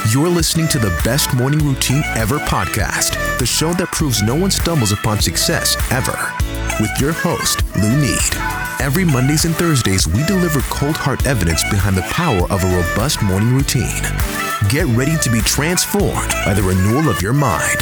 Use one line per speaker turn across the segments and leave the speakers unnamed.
You're listening to the Best Morning Routine Ever podcast, the show that proves no one stumbles upon success ever. With your host, Lou Need. Every Mondays and Thursdays, we deliver cold hard evidence behind the power of a robust morning routine. Get ready to be transformed by the renewal of your mind.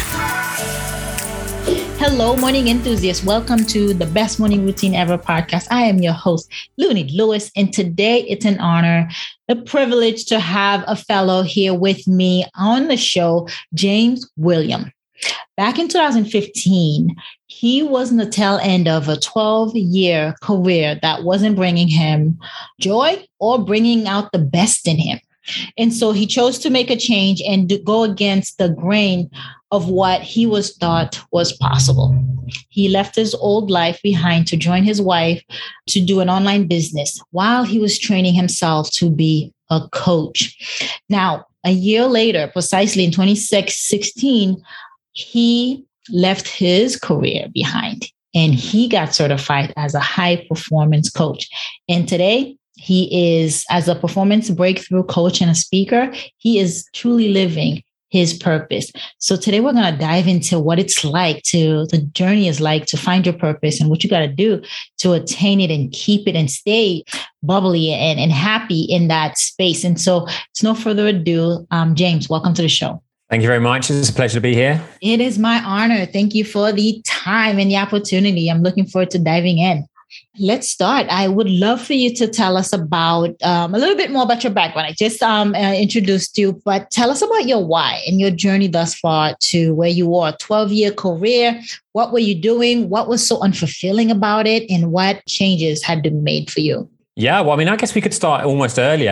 Hello, morning enthusiasts. Welcome to the Best Morning Routine Ever podcast. I am your host, Lou Need Lewis, and today it's an honor, a privilege to have a fellow here with me on the show, James William. Back in 2015, he was in the tail end of a 12-year career that wasn't bringing him joy or bringing out the best in him. And so he chose to make a change and to go against the grain of what he was thought was possible. He left his old life behind to join his wife to do an online business while he was training himself to be a coach. Now, a year later, precisely in 2016, he left his career behind and he got certified as a high performance coach. And today, he is, as a performance breakthrough coach and a speaker, he is truly living his purpose. So today we're going to dive into what it's like the journey is like to find your purpose and what you got to do to attain it and keep it and stay bubbly and happy in that space. And so it's no further ado. James, welcome to the show.
Thank you very much. It's a pleasure to be here.
It is my honor. Thank you for the time and the opportunity. I'm looking forward to diving in. Let's start. I would love for you to tell us about a little bit more about your background. I just introduced you, but tell us about your why and your journey thus far to where you are, 12-year career. What were you doing? What was so unfulfilling about it? And what changes had been made for you?
Yeah, well, I guess we could start almost earlier.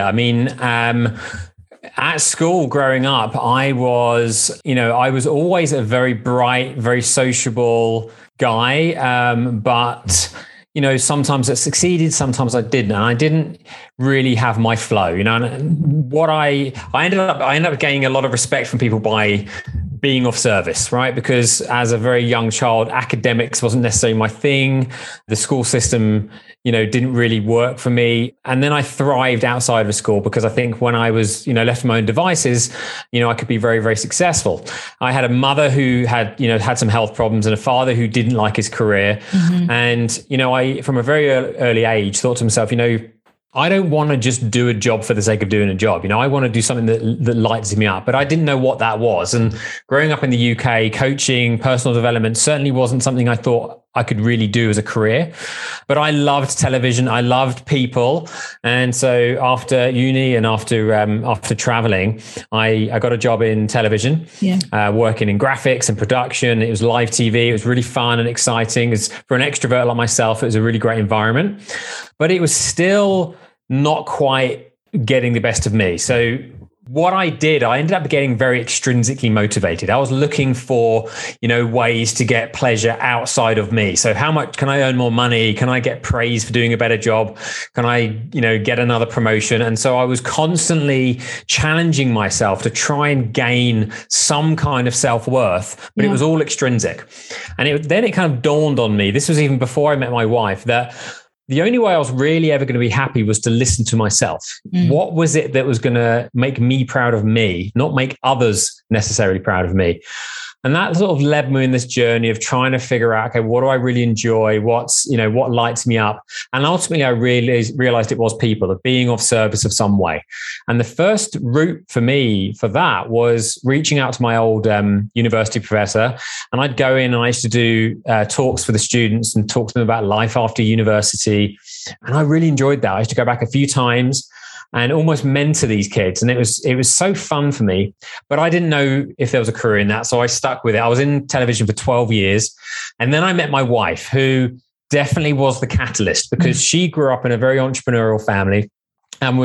At school growing up, I was always a very bright, very sociable guy, but sometimes I succeeded, sometimes I didn't. And I didn't really have my flow, and what I ended up gaining a lot of respect from people by being of service, right? Because as a very young child, academics wasn't necessarily my thing. The school system, didn't really work for me. And then I thrived outside of school because I think when I was, left to my own devices, I could be very, very successful. I had a mother who had some health problems and a father who didn't like his career. Mm-hmm. And, I, from a very early age, thought to myself, I don't want to just do a job for the sake of doing a job. I want to do something that lights me up, but I didn't know what that was. And growing up in the UK, coaching, personal development certainly wasn't something I thought I could really do as a career, but I loved television. I loved people. And so after uni and after traveling, I got a job in television, working in graphics and production. It was live TV. It was really fun and exciting. For an extrovert like myself, it was a really great environment, but it was still not quite getting the best of me. So what I did, I ended up getting very extrinsically motivated. I was looking for, ways to get pleasure outside of me. So how much can I earn more money? Can I get praise for doing a better job? Can I, get another promotion? And so I was constantly challenging myself to try and gain some kind of self-worth, but it was all extrinsic. And then it kind of dawned on me, this was even before I met my wife, that the only way I was really ever going to be happy was to listen to myself. What was it that was going to make me proud of me, not make others necessarily proud of me? And that sort of led me in this journey of trying to figure out, okay, what do I really enjoy? What lights me up? And ultimately, I realized it was people, of being of service of some way. And the first route for me for that was reaching out to my old university professor. And I'd go in and I used to do talks for the students and talk to them about life after university. And I really enjoyed that. I used to go back a few times and almost mentor these kids. And it was so fun for me, but I didn't know if there was a career in that. So I stuck with it. I was in television for 12 years. And then I met my wife, who definitely was the catalyst because she grew up in a very entrepreneurial family and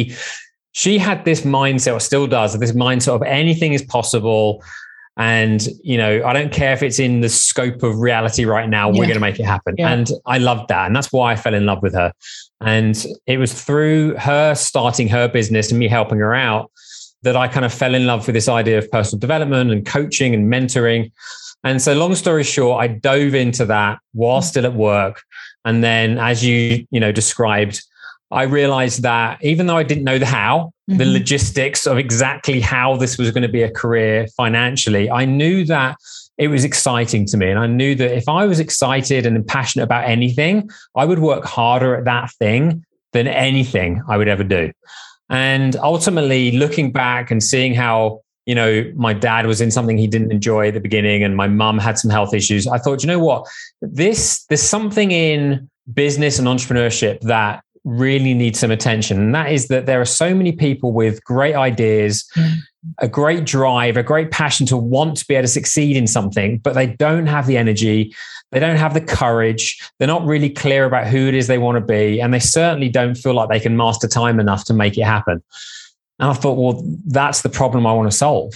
she had this mindset, or still does, this mindset of anything is possible. And, I don't care if it's in the scope of reality right now, we're going to make it happen. Yeah. And I loved that. And that's why I fell in love with her. And it was through her starting her business and me helping her out that I kind of fell in love with this idea of personal development and coaching and mentoring. And so long story short, I dove into that while still at work. And then as you described, I realized that even though I didn't know the how, the logistics of exactly how this was going to be a career financially, I knew that it was exciting to me. And I knew that if I was excited and passionate about anything, I would work harder at that thing than anything I would ever do. And ultimately, looking back and seeing how, my dad was in something he didn't enjoy at the beginning and my mum had some health issues, I thought, you know what, there's something in business and entrepreneurship that really needs some attention. And that is that there are so many people with great ideas, a great drive, a great passion to want to be able to succeed in something, but they don't have the energy. They don't have the courage. They're not really clear about who it is they want to be. And they certainly don't feel like they can master time enough to make it happen. And I thought, well, that's the problem I want to solve.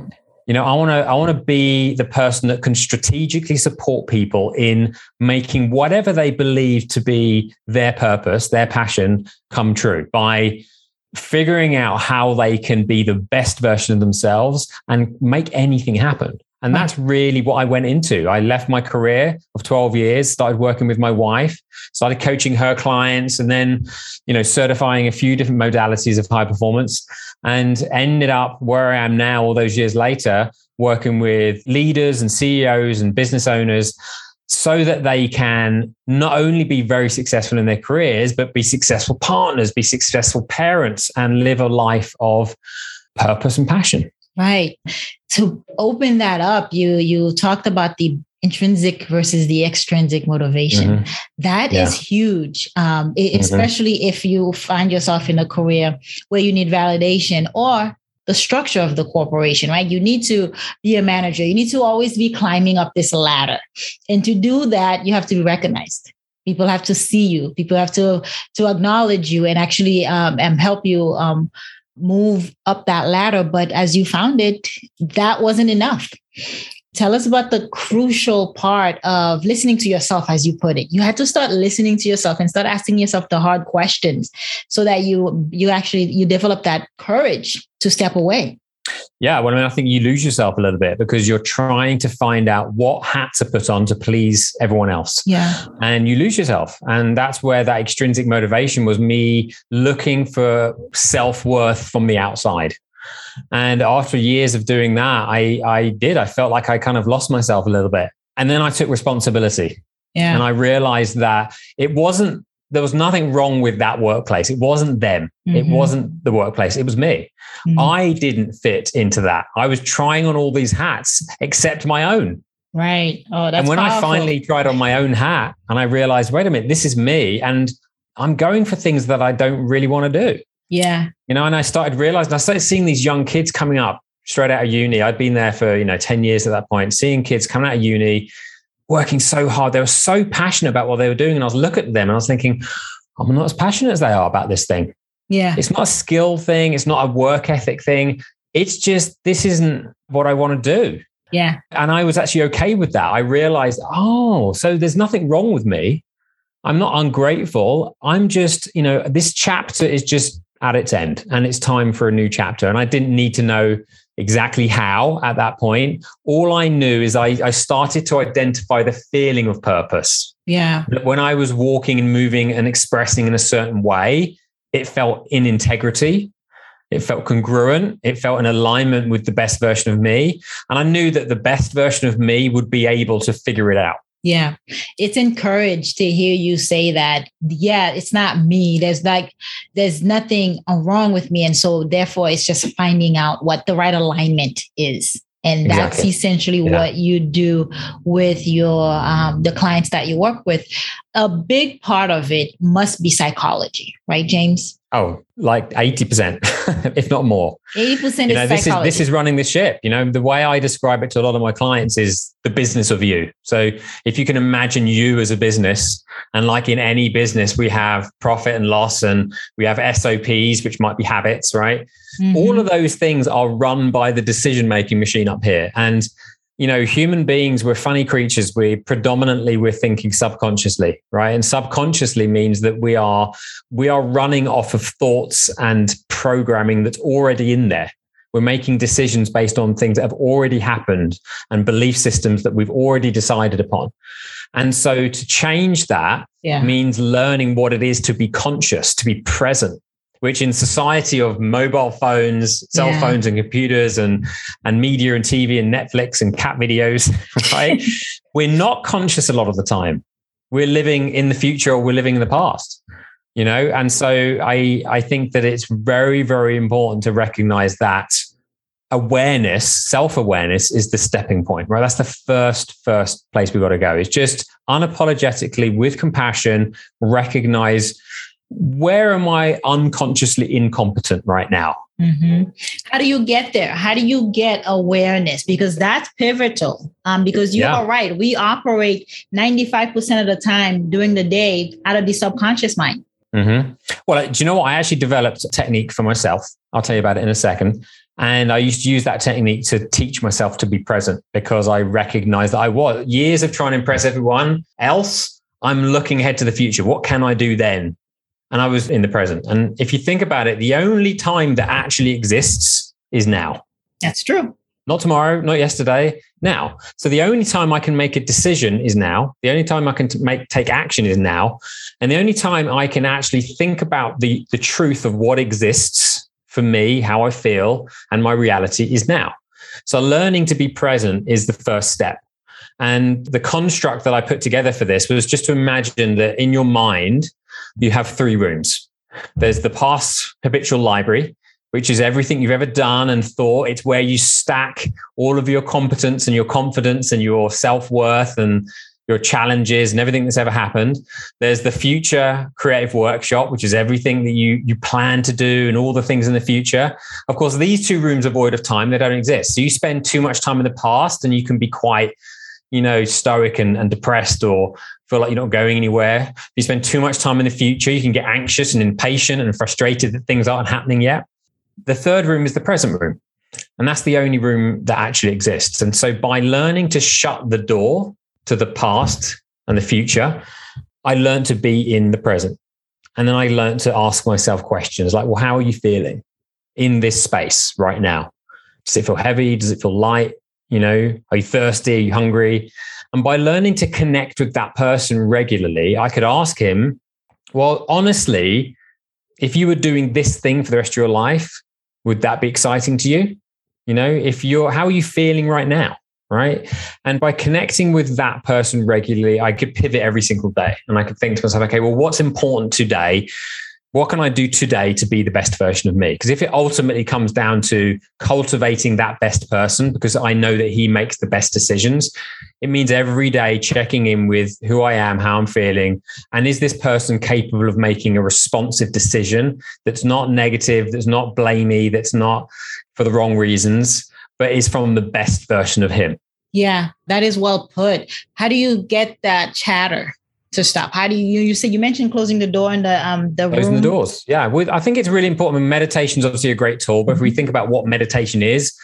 I want to be the person that can strategically support people in making whatever they believe to be their purpose, their passion, come true by figuring out how they can be the best version of themselves and make anything happen. And that's really what I went into. I left my career of 12 years, started working with my wife, started coaching her clients, and then, certifying a few different modalities of high performance, and ended up where I am now, all those years later, working with leaders and CEOs and business owners so that they can not only be very successful in their careers, but be successful partners, be successful parents, and live a life of purpose and passion.
Right. To open that up, you talked about the intrinsic versus the extrinsic motivation. That is huge, especially if you find yourself in a career where you need validation or the structure of the corporation, right? You need to be a manager. You need to always be climbing up this ladder. And to do that, you have to be recognized. People have to see you. People have to acknowledge you and actually help you move up that ladder. But as you found it, that wasn't enough. Tell us about the crucial part of listening to yourself, as you put it. You had to start listening to yourself and start asking yourself the hard questions so that you develop that courage to step away.
Yeah, well, I think you lose yourself a little bit because you're trying to find out what hat to put on to please everyone else.
Yeah.
And you lose yourself. And that's where that extrinsic motivation was, me looking for self-worth from the outside. And after years of doing that, I felt like I kind of lost myself a little bit. And then I took responsibility. Yeah. And I realized that there was nothing wrong with that workplace. It wasn't them. It wasn't the workplace. It was me. I didn't fit into that. I was trying on all these hats except my own.
Right. Oh, that's
And when
powerful.
I finally tried on my own hat and I realized, wait a minute, this is me. And I'm going for things that I don't really want to do.
Yeah.
And I started seeing these young kids coming up straight out of uni. I'd been there for, 10 years at that point, seeing kids coming out of uni, working so hard. They were so passionate about what they were doing. And I was looking at them and I was thinking, I'm not as passionate as they are about this thing.
Yeah.
It's not a skill thing. It's not a work ethic thing. It's just, this isn't what I want to do.
Yeah.
And I was actually okay with that. I realized, so there's nothing wrong with me. I'm not ungrateful. I'm just, this chapter is just at its end and it's time for a new chapter. And I didn't need to know exactly how at that point. All I knew is I started to identify the feeling of purpose.
Yeah.
That when I was walking and moving and expressing in a certain way, it felt in integrity. It felt congruent. It felt in alignment with the best version of me. And I knew that the best version of me would be able to figure it out.
Yeah. It's encouraged to hear you say that. Yeah, it's not me. There's nothing wrong with me. And so therefore it's just finding out what the right alignment is. And that's essentially what you do with your the clients that you work with. A big part of it must be psychology, right, James?
Oh, like 80%, if not more.
80% is psychology.
This is running the ship. The way I describe it to a lot of my clients is the business of you. So if you can imagine you as a business, and like in any business, we have profit and loss and we have SOPs, which might be habits, right? All of those things are run by the decision-making machine up here. And human beings, we're funny creatures. We're thinking subconsciously, right? And subconsciously means that we are running off of thoughts and programming that's already in there. We're making decisions based on things that have already happened and belief systems that we've already decided upon. And so to change that means learning what it is to be conscious, to be present, which in society of mobile phones, cell phones and computers and media and TV and Netflix and cat videos, right? We're not conscious a lot of the time. We're living in the future or we're living in the past, you know? And so I think that it's very, very important to recognize that awareness, self-awareness is the stepping point, right? That's the first place we've got to go. It's just unapologetically, with compassion, recognize, where am I unconsciously incompetent right now?
Mm-hmm. How do you get there? How do you get awareness? Because that's pivotal. Because you are right. We operate 95% of the time during the day out of the subconscious mind.
Mm-hmm. Well, do you know what? I actually developed a technique for myself. I'll tell you about it in a second. And I used to use that technique to teach myself to be present, because I recognized that I was years of trying to impress everyone else. I'm looking ahead to the future. What can I do then? And I was in the present. And if you think about it, the only time that actually exists is now.
That's true.
Not tomorrow, not yesterday, now. So the only time I can make a decision is now. The only time I can take action is now. And the only time I can actually think about the truth of what exists for me, how I feel, and my reality is now. So learning to be present is the first step. And the construct that I put together for this was just to imagine that in your mind, you have 3 rooms. There's the past habitual library, which is everything you've ever done and thought. It's where you stack all of your competence and your confidence and your self-worth and your challenges and everything that's ever happened. There's the future creative workshop, which is everything that you plan to do and all the things in the future. Of course, these 2 rooms are void of time. They don't exist. So you spend too much time in the past and you can be quite, stoic and depressed, or feel like you're not going anywhere. If you spend too much time in the future, you can get anxious and impatient and frustrated that things aren't happening yet. The 3rd room is the present room. And that's the only room that actually exists. And so by learning to shut the door to the past and the future, I learned to be in the present. And then I learned to ask myself questions like, well, how are you feeling in this space right now? Does it feel heavy? Does it feel light? Are you thirsty? Are you hungry? And by learning to connect with that person regularly, I could ask him, well, honestly, if you were doing this thing for the rest of your life, would that be exciting to you? How are you feeling right now? Right. And by connecting with that person regularly, I could pivot every single day. And I could think to myself, okay, well, what's important today? What can I do today to be the best version of me? Because if it ultimately comes down to cultivating that best person, because I know that he makes the best decisions, it means every day checking in with who I am, how I'm feeling, and is this person capable of making a responsive decision that's not negative, that's not blamey, that's not for the wrong reasons, but is from the best version of him.
Yeah, that is well put. How do you get that chatter to stop? How do you said, you mentioned closing the door in the room?
Closing the doors. Yeah. I think it's really important. I mean, meditation is obviously a great tool, but if we think about what meditation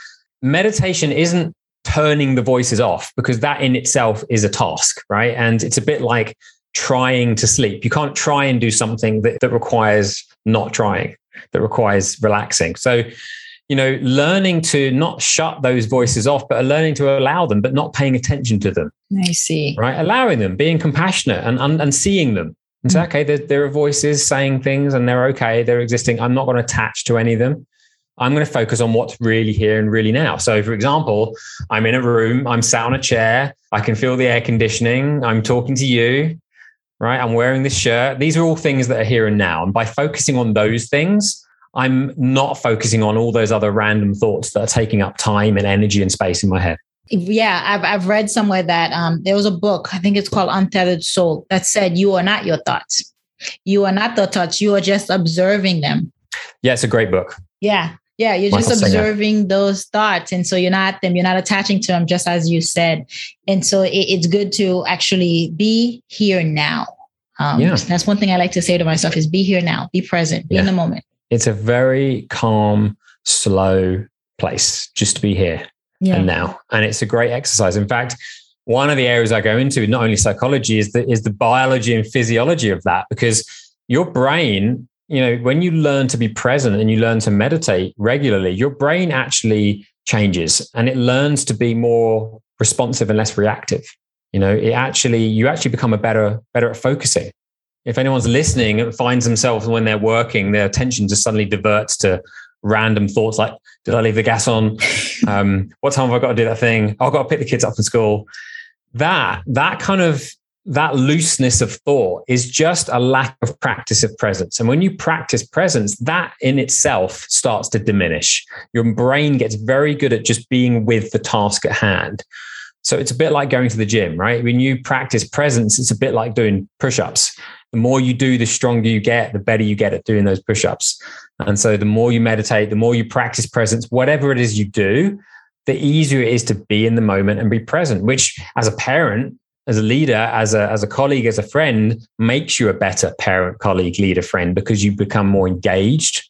isn't turning the voices off, because that in itself is a task, right? And it's a bit like trying to sleep. You can't try and do something that requires not trying, that requires relaxing. So, learning to not shut those voices off, but learning to allow them, but not paying attention to them.
I see.
Right. Allowing them, being compassionate and seeing them. And say, okay, there are voices saying things and they're okay. They're existing. I'm not going to attach to any of them. I'm going to focus on what's really here and really now. So for example, I'm in a room, I'm sat on a chair. I can feel the air conditioning. I'm talking to you, right? I'm wearing this shirt. These are all things that are here and now. And by focusing on those things, I'm not focusing on all those other random thoughts that are taking up time and energy and space in my head.
Yeah, I've read somewhere that there was a book, I think it's called Untethered Soul, that said, you are not your thoughts. You are not the thoughts. You are just observing them.
Yeah, it's a great book.
Yeah. You're just observing those thoughts. And so you're not attaching to them, just as you said. And so it's good to actually be here now. That's one thing I like to say to myself is be here now, be present, be in the moment.
It's a very calm, slow place just to be here and now. And it's a great exercise. In fact, one of the areas I go into, not only psychology, is the biology and physiology of that, because your brain when you learn to be present and you learn to meditate regularly, your brain actually changes and it learns to be more responsive and less reactive. You actually become better at focusing. If anyone's listening and finds themselves when they're working, their attention just suddenly diverts to random thoughts like, did I leave the gas on? What time have I got to do that thing? I've got to pick the kids up from school. That looseness of thought is just a lack of practice of presence. And when you practice presence, that in itself starts to diminish. Your brain gets very good at just being with the task at hand. So it's a bit like going to the gym, right? When you practice presence, it's a bit like doing push-ups. The more you do, the stronger you get, the better you get at doing those push-ups. And so the more you meditate, the more you practice presence, whatever it is you do, the easier it is to be in the moment and be present, which as a parent, as a leader, as a colleague, as a friend, makes you a better parent, colleague, leader, friend, because you become more engaged.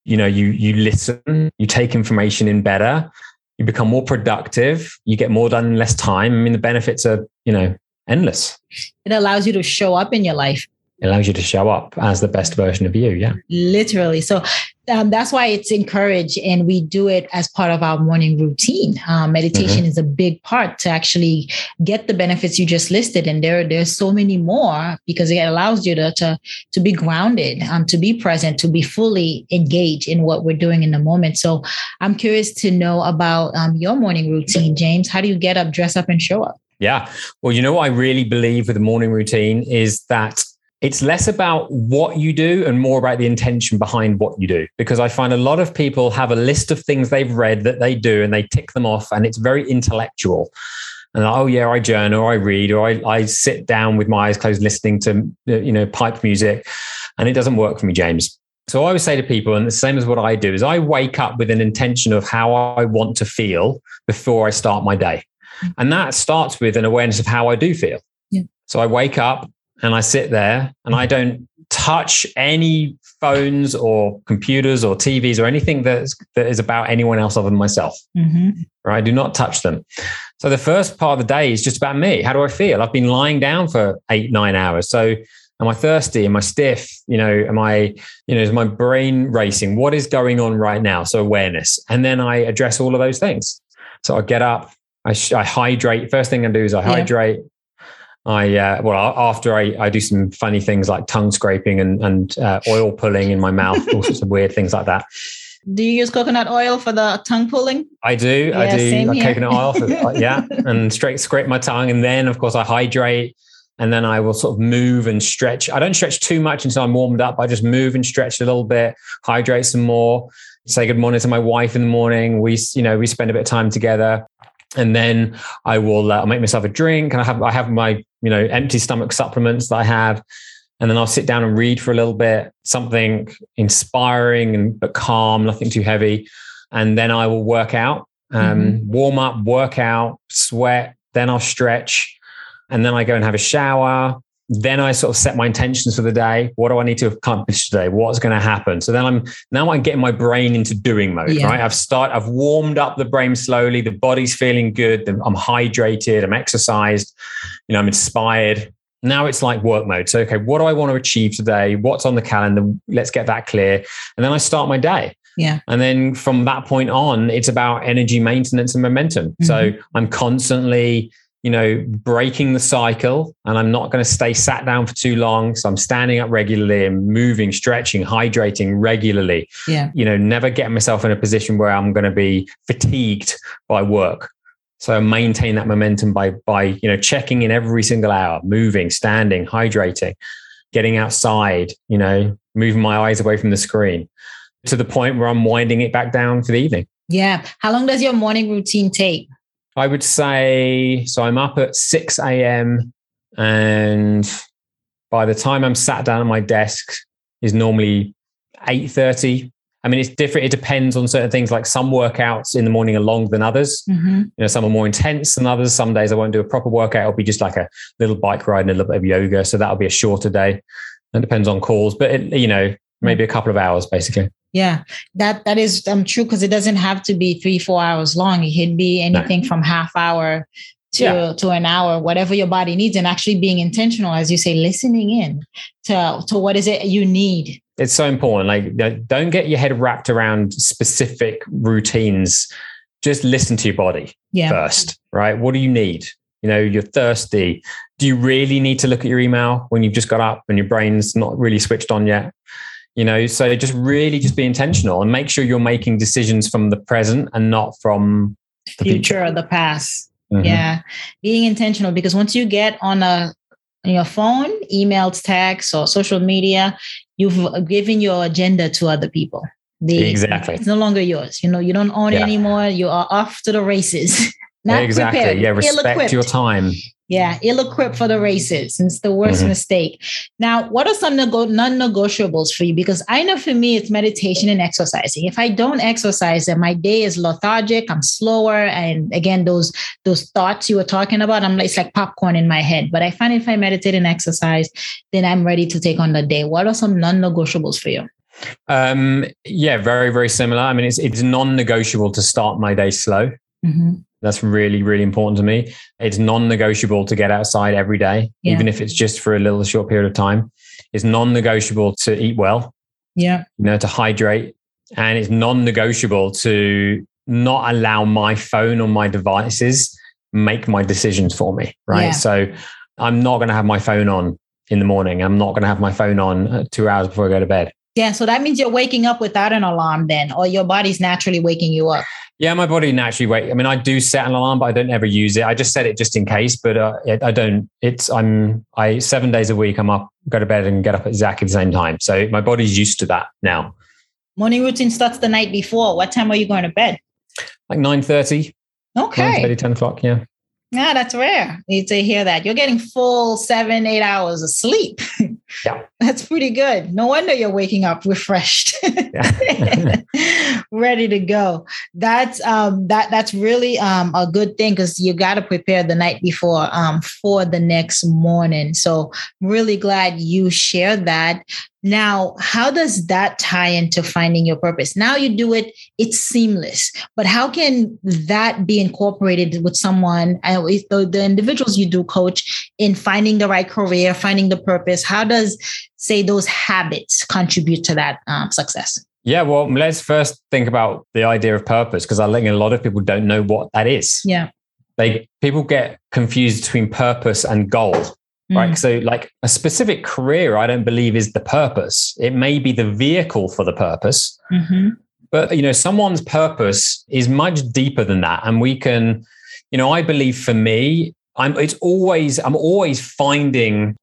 You listen, you take information in better, you become more productive, you get more done in less time. I mean, the benefits are, endless.
It allows you to show up in your life.
It allows you to show up as the best version of you. Yeah.
Literally. So that's why it's encouraged, and we do it as part of our morning routine. Meditation is a big part to actually get the benefits you just listed. And there's so many more, because it allows you to be grounded, to be present, to be fully engaged in what we're doing in the moment. So I'm curious to know about your morning routine, James. How do you get up, dress up, and show up?
Yeah. Well, what I really believe with the morning routine is that it's less about what you do and more about the intention behind what you do. Because I find a lot of people have a list of things they've read that they do and they tick them off, and it's very intellectual. And I journal, or I read, or I sit down with my eyes closed listening to, pipe music, and it doesn't work for me, James. So I always say to people, and the same as what I do, is I wake up with an intention of how I want to feel before I start my day. And that starts with an awareness of how I do feel. Yeah. So I wake up and I sit there and I don't touch any phones or computers or TVs or anything that is about anyone else other than myself. Right? I do not touch them. So the first part of the day is just about me. How do I feel? I've been lying down for 8-9 hours. So am I thirsty? Am I stiff? Is my brain racing? What is going on right now? So awareness. And then I address all of those things. So I get up, I hydrate. First thing I do is I hydrate. After I do some funny things like tongue scraping and oil pulling in my mouth, all sorts of weird things like that.
Do you use coconut oil for the tongue pulling?
I do.
Yeah,
I do.
Same here.
Coconut oil, and scrape my tongue. And then, of course, I hydrate. And then I will sort of move and stretch. I don't stretch too much until I'm warmed up. I just move and stretch a little bit, hydrate some more, say good morning to my wife in the morning. We spend a bit of time together. And then I will I'll make myself a drink, and I have my empty stomach supplements that I have, and then I'll sit down and read for a little bit, something inspiring but calm, nothing too heavy, and then I will work out, warm up, work out, sweat, then I'll stretch, and then I go and have a shower. Then I sort of set my intentions for the day. What do I need to accomplish today? What's going to happen? So then I'm getting my brain into doing mode, right? I've warmed up the brain slowly. The body's feeling good. I'm hydrated. I'm exercised. I'm inspired. Now it's like work mode. So, okay, what do I want to achieve today? What's on the calendar? Let's get that clear. And then I start my day.
Yeah.
And then from that point on, it's about energy maintenance and momentum. So I'm constantly breaking the cycle, and I'm not going to stay sat down for too long. So I'm standing up regularly and moving, stretching, hydrating regularly.
Yeah.
Never getting myself in a position where I'm going to be fatigued by work. So I maintain that momentum by checking in every single hour, moving, standing, hydrating, getting outside, moving my eyes away from the screen to the point where I'm winding it back down for the evening.
Yeah. How long does your morning routine take?
I would say, so I'm up at 6 a.m. and by the time I'm sat down at my desk is normally 8:30. I mean, it's different. It depends on certain things. Like some workouts in the morning are longer than others. Some are more intense than others. Some days I won't do a proper workout. It'll be just like a little bike ride and a little bit of yoga. So that'll be a shorter day. It depends on calls, but maybe a couple of hours basically.
Yeah, that is true, because it doesn't have to be 3-4 hours long. It can be anything from half hour to an hour, whatever your body needs, and actually being intentional, as you say, listening in to what is it you need
It's so important. Like, don't get your head wrapped around specific routines. Just listen to your body first, right? What do you need? You know, you're thirsty. Do you really need to look at your email when you've just got up and your brain's not really switched on yet? You know, so just be intentional and make sure you're making decisions from the present and not from the
future or the past. Mm-hmm. Yeah. Being intentional, because once you get on your phone, emails, texts, or social media, you've given your agenda to other people.
Exactly.
It's no longer yours. You know, you don't own it anymore. You are off to the races. Not
exactly.
prepared.
Yeah. Respect your time.
Yeah. Ill-equipped for the races. It's the worst mistake. Now, what are some non-negotiables for you? Because I know for me, it's meditation and exercising. If I don't exercise, then my day is lethargic. I'm slower. And again, those thoughts you were talking about, it's like popcorn in my head. But I find if I meditate and exercise, then I'm ready to take on the day. What are some non-negotiables for you?
Yeah, very, very similar. I mean, it's non-negotiable to start my day slow. Mm-hmm. That's really, really important to me. It's non-negotiable to get outside every day, even if it's just for a little short period of time. It's non-negotiable to eat well, to hydrate. And it's non-negotiable to not allow my phone or my devices make my decisions for me, right? Yeah. So I'm not going to have my phone on in the morning. I'm not going to have my phone on 2 hours before I go to bed.
Yeah. So that means you're waking up without an alarm then, or your body's naturally waking you up.
Yeah, my body naturally wakes. I mean, I do set an alarm, but I don't ever use it. I just set it just in case, but I don't. 7 days a week, I'm up, go to bed and get up at exactly the same time. So my body's used to that now.
Morning routine starts the night before. What time are you going to bed?
Like 9:30.
Okay.
9:30, 10 o'clock, yeah.
Yeah, that's rare. You need to hear that. You're getting full 7-8 hours of sleep.
Yeah.
That's pretty good. No wonder you're waking up refreshed. Ready to go. That's really a good thing, because you got to prepare the night before for the next morning. So I'm really glad you shared that. Now, how does that tie into finding your purpose? Now you do it, it's seamless, but how can that be incorporated with someone, with the individuals you do coach, in finding the right career, finding the purpose? How does, say, those habits contribute to that success?
Yeah, well, let's first think about the idea of purpose, because I think a lot of people don't know what that is.
Yeah.
People get confused between purpose and goal. Right. So like a specific career, I don't believe is the purpose. It may be the vehicle for the purpose, but someone's purpose is much deeper than that. And we can, I believe for me, I'm always finding,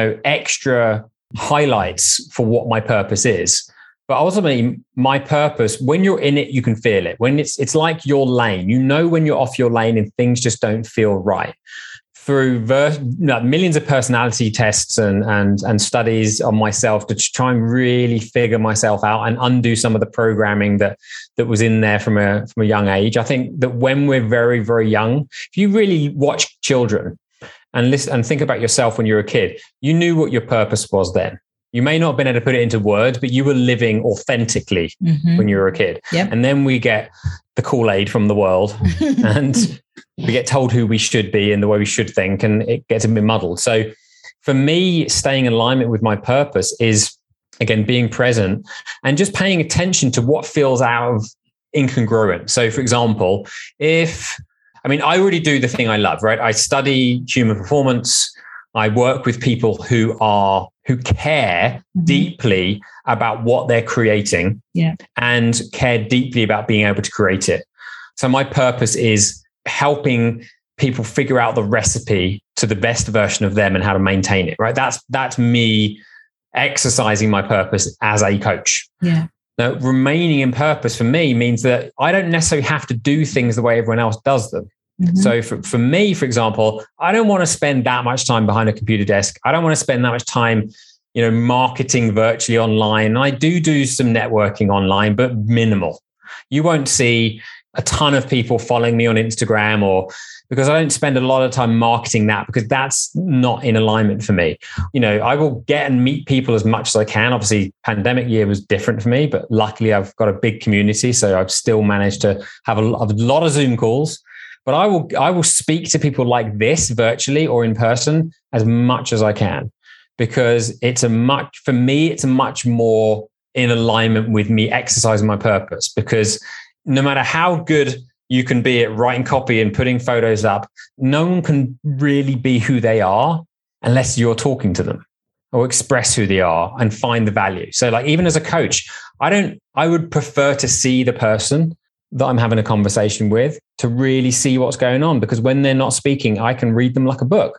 extra highlights for what my purpose is. But ultimately, my purpose, when you're in it, you can feel it. When it's like your lane, when you're off your lane and things just don't feel right. Through millions of personality tests and studies on myself to try and really figure myself out and undo some of the programming that was in there from a young age. I think that when we're very, very young, if you really watch children and listen and think about yourself when you were a kid, you knew what your purpose was then. You may not have been able to put it into words, but you were living authentically when you were a kid.
Yep.
And then we get the Kool-Aid from the world and we get told who we should be and the way we should think, and it gets a bit muddled. So for me, staying in alignment with my purpose is, again, being present and just paying attention to what feels out of incongruent. So for example, I already do the thing I love, right? I study human performance. I work with people who care deeply about what they're creating and care deeply about being able to create it. So my purpose is helping people figure out the recipe to the best version of them and how to maintain it, right? That's me exercising my purpose as a coach.
Yeah.
Now, remaining in purpose for me means that I don't necessarily have to do things the way everyone else does them. So for me, for example, I don't want to spend that much time behind a computer desk. I don't want to spend that much time, marketing virtually online. I do some networking online, but minimal. You won't see a ton of people following me on Instagram because I don't spend a lot of time marketing that, because that's not in alignment for me. I will get and meet people as much as I can. Obviously, pandemic year was different for me, but luckily I've got a big community. So I've still managed to have a lot of Zoom calls. But I will speak to people like this virtually or in person as much as I can. because for me, it's a much more in alignment with me exercising my purpose, because no matter how good you can be at writing copy and putting photos up, no one can really be who they are unless you're talking to them or express who they are and find the value. So like, even as a coach, I would prefer to see the person that I'm having a conversation with to really see what's going on, because when they're not speaking, I can read them like a book.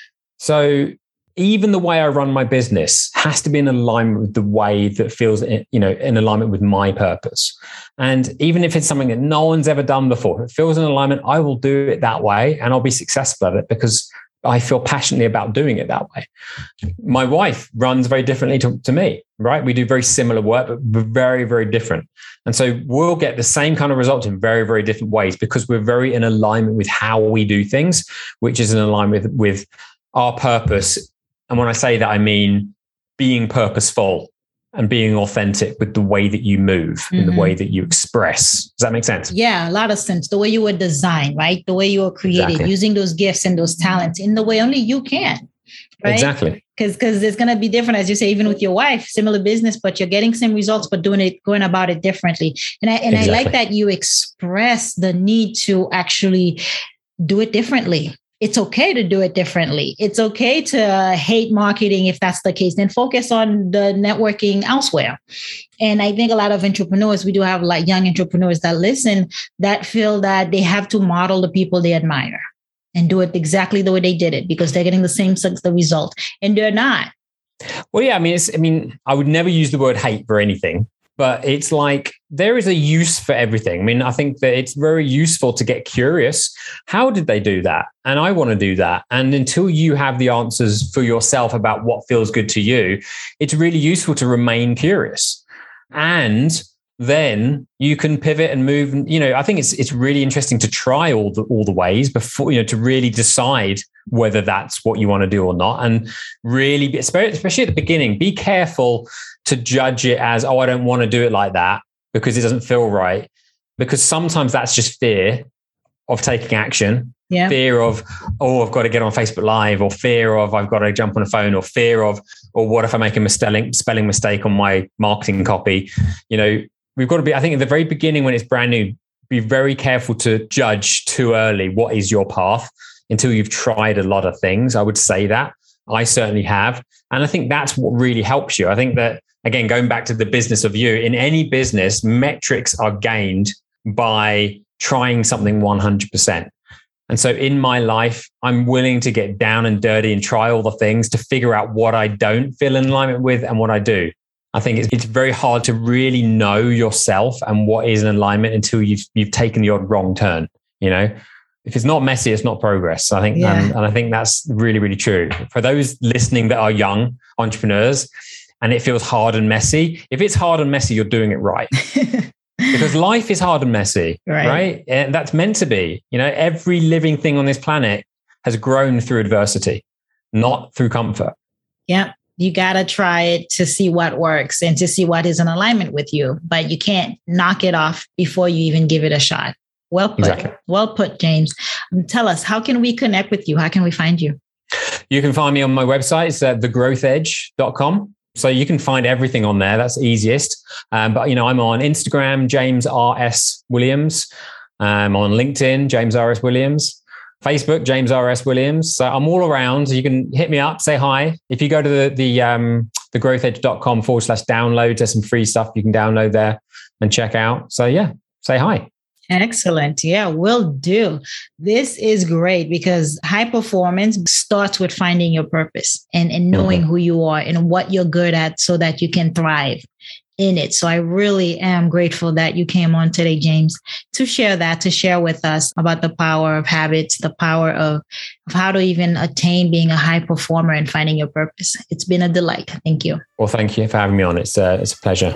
So even the way I run my business has to be in alignment with the way that feels, in alignment with my purpose. And even if it's something that no one's ever done before, if it feels in alignment, I will do it that way and I'll be successful at it because I feel passionately about doing it that way. My wife runs very differently to me, right? We do very similar work, but we're very, very different. And so we'll get the same kind of results in very, very different ways because we're very in alignment with how we do things, which is in alignment with our purpose. And when I say that, I mean being purposeful and being authentic with the way that you move and the way that you express. Does that make sense?
Yeah, a lot of sense. The way you were designed, right? The way you were created, exactly. Using those gifts and those talents in the way only you can. Right?
Exactly.
Because it's going to be different, as you say, even with your wife, similar business, but you're getting same results, but going about it differently. And I like that you express the need to actually do it differently. It's okay to do it differently. It's okay to hate marketing if that's the case, then focus on the networking elsewhere. And I think a lot of entrepreneurs, we do have like young entrepreneurs that listen, that feel that they have to model the people they admire and do it exactly the way they did it because they're getting the same the result, and they're not.
Well, yeah, I would never use the word hate for anything. But it's like there is a use for everything. I mean, I think that it's very useful to get curious. How did they do that? And I want to do that. And until you have the answers for yourself about what feels good to you, it's really useful to remain curious. And then you can pivot and move. I think it's really interesting to try all the ways before, to really decide whether that's what you want to do or not. And really, especially at the beginning, be careful to judge it as, I don't want to do it like that because it doesn't feel right. Because sometimes that's just fear of taking action. Yeah. Fear of, I've got to get on Facebook Live, or fear of, I've got to jump on the phone, or fear of, or what if I make a spelling mistake on my marketing copy? We've got to be, I think at the very beginning when it's brand new, be very careful to judge too early what is your path until you've tried a lot of things. I would say that. I certainly have. And I think that's what really helps you. I think that, again, going back to the business of you, in any business, metrics are gained by trying something 100%. And so in my life, I'm willing to get down and dirty and try all the things to figure out what I don't feel in alignment with and what I do. I think it's very hard to really know yourself and what is in alignment until you've taken the odd wrong turn. If it's not messy, it's not progress. I think, and I think that's really, really true. For those listening that are young entrepreneurs and it feels hard and messy, if it's hard and messy, you're doing it right. Because life is hard and messy, right? And that's meant to be. Every living thing on this planet has grown through adversity, not through comfort.
Yeah. You got to try it to see what works and to see what is in alignment with you, but you can't knock it off before you even give it a shot. Well put. Exactly. Well put, James. Tell us, how can we connect with you? How can we find you?
You can find me on my website. It's thegrowthedge.com. So you can find everything on there. That's easiest. But I'm on Instagram, James R.S. Williams. I'm on LinkedIn, James R.S. Williams. Facebook, James R.S. Williams. So I'm all around. You can hit me up, say hi. If you go to thegrowthedge.com/download, there's some free stuff you can download there and check out. So yeah, say hi.
Excellent. Yeah, will do. This is great because high performance starts with finding your purpose and knowing who you are and what you're good at so that you can thrive in it. So I really am grateful that you came on today, James, to share with us about the power of habits, the power of how to even attain being a high performer and finding your purpose. It's been a delight. Thank you.
Well, thank you for having me on. It's a pleasure.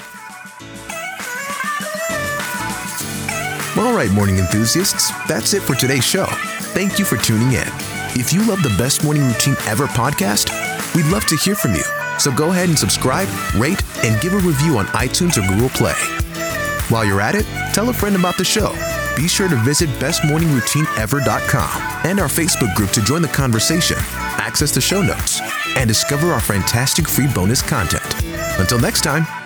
All right, morning enthusiasts, that's it for today's show. Thank you for tuning in. If you love the Best Morning Routine Ever podcast, we'd love to hear from you. So go ahead and subscribe, rate, and give a review on iTunes or Google Play. While you're at it, tell a friend about the show. Be sure to visit bestmorningroutineever.com and our Facebook group to join the conversation access the show notes, and discover our fantastic free bonus content. Until next time,